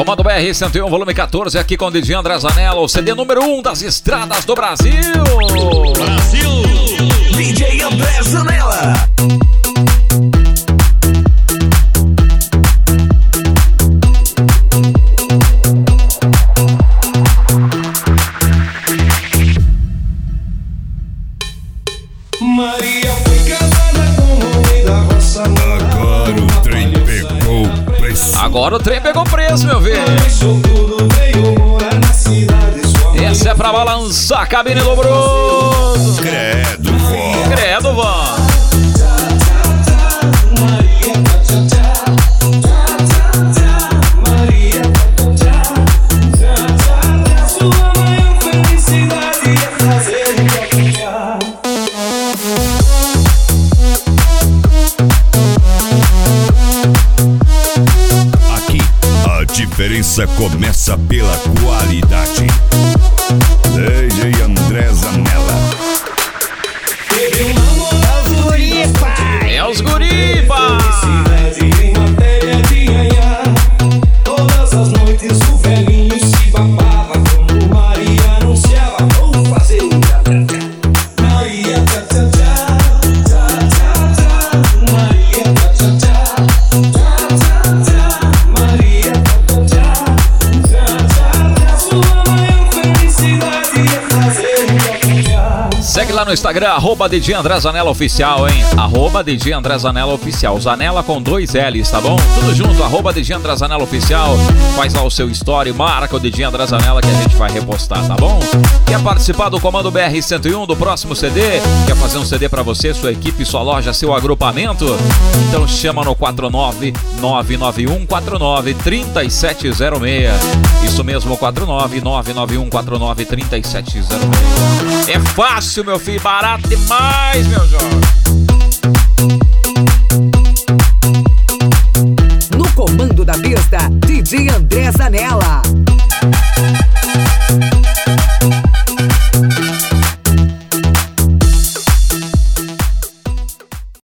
Comando BR-101, volume 14, aqui com o DJ André Zanella, o CD número 1 das estradas do Brasil. Brasil! DJ André Zanella. Maria foi casada com o rei da roça. Agora o trem pegou preço. Agora o trem pegou preço, meu filho. Esse é pra balançar a cabine do Bruno. Credo, vó. Credo, vó. Aqui a diferença começa pela qualidade. DJ André Zanella. É os guripa. Todas as noites o velhinho se babava quando Maria anunciava: vou fazer um tchá-tchá-tchá. Maria tchá-tchá-tchá, tchá-tchá-tchá. Maria tchá-tchá-tchá, tchá-tchá-tchá. Maria tchá-tchá-tchá, tchá-tchá-tchá. Sua maior felicidade é fazer um tchá-tchá-tchá. Segue lá no Instagram, @DJ André Zanella Oficial, hein? @DJ André Zanella Oficial. Zanella com 2 L's, tá bom? Tudo junto, @DJ André Zanella Oficial. Faz lá o seu story, marca o DJ André Zanella que a gente vai repostar, tá bom? Quer participar do Comando BR-101 do próximo CD? Quer fazer um CD pra você, sua equipe, sua loja, seu agrupamento? Então chama no 49991493706. Isso mesmo, 49991493706. É fácil, meu filho, barato demais, meu jovem.